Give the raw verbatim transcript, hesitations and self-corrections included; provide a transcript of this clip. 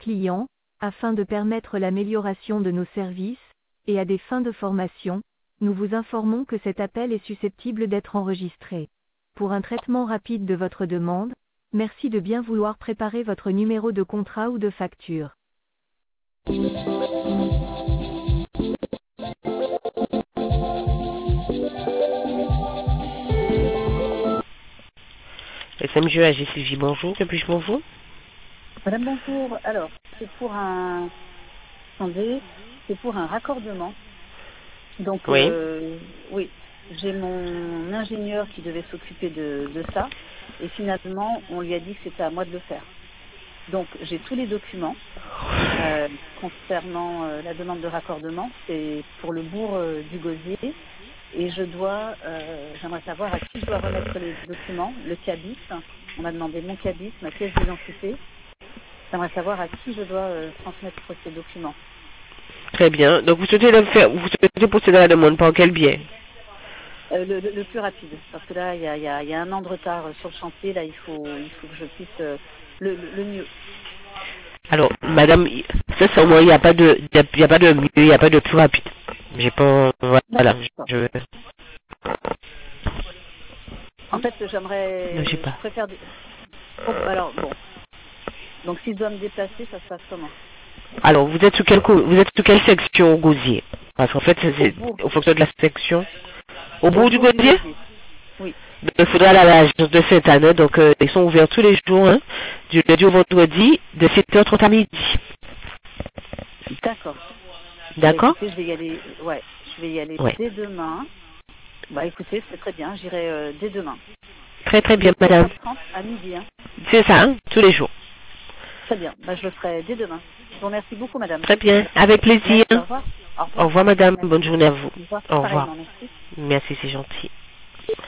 clients, afin de permettre l'amélioration de nos services, et à des fins de formation, nous vous informons que cet appel est susceptible d'être enregistré. Pour un traitement rapide de votre demande, merci de bien vouloir préparer votre numéro de contrat ou de facture. S M G A G C J, bonjour, que puis-je pour vous? Madame, bonjour. Alors, c'est pour un... Attendez, c'est pour un raccordement. Donc, Oui. euh, oui, j'ai mon ingénieur qui devait s'occuper de, de ça. Et finalement, on lui a dit que c'était à moi de le faire. Donc, j'ai tous les documents euh, concernant euh, la demande de raccordement. C'est pour le bourg euh, du Gosier. Et je dois, euh, j'aimerais savoir à qui je dois remettre les documents, le cabis. On m'a demandé mon cabis, ma pièce d'identité. J'aimerais savoir à qui je dois euh, transmettre ces documents. Très bien. Donc vous souhaitez le faire, vous souhaitez procéder à la demande par quel biais? Euh, le, le, le plus rapide, parce que là, il y a, y, a, y a un an de retard sur le chantier. Là, il faut, il faut que je puisse euh, le, le, le mieux. Alors, madame, sincèrement, il n'y a pas de, il n'y a pas de mieux, il n'y a pas de plus rapide. J'ai pas, voilà, je... En fait, j'aimerais, Non, j'ai pas. je préfère, bon, alors, bon. Donc, si je dois me déplacer, ça se passe comment? Alors, vous êtes sous quelle, vous êtes sous quelle section au Gosier? Parce qu'en fait, c'est en fonction de la section. Au, au bout du Gosier? Oui. Il faudra aller à l'agence de Sainte-Anne, donc euh, ils sont ouverts tous les jours, hein, du lundi au vendredi, de sept heures trente à midi. D'accord. D'accord. Bah, écoutez, je vais y aller, ouais, je vais y aller ouais. dès demain. Bah écoutez, c'est très bien, j'irai euh, dès demain. Très très bien, madame. À midi, hein. C'est ça, hein, tous les jours. Très bien, bah, je le ferai dès demain. Je vous remercie beaucoup, madame. Très bien, avec plaisir. Merci, au revoir. Au revoir, au revoir madame, bonne journée à vous. Au revoir, au revoir. Merci, merci c'est gentil.